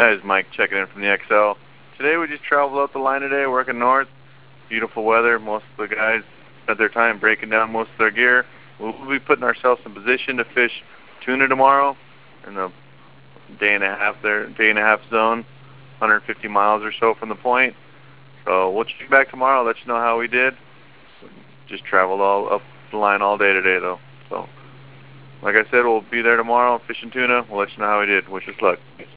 That is Mike checking in from the XL. Today we just traveled out the line today, working north. Beautiful weather. Most of the guys spent their time breaking down most of their gear. We'll be putting ourselves in position to fish tuna tomorrow in the day and a half zone, 150 miles or so from the point. So we'll check back tomorrow, let you know how we did. Just traveled all up the line all day today though. So like I said, we'll be there tomorrow fishing tuna. We'll let you know how we did. Wish us luck.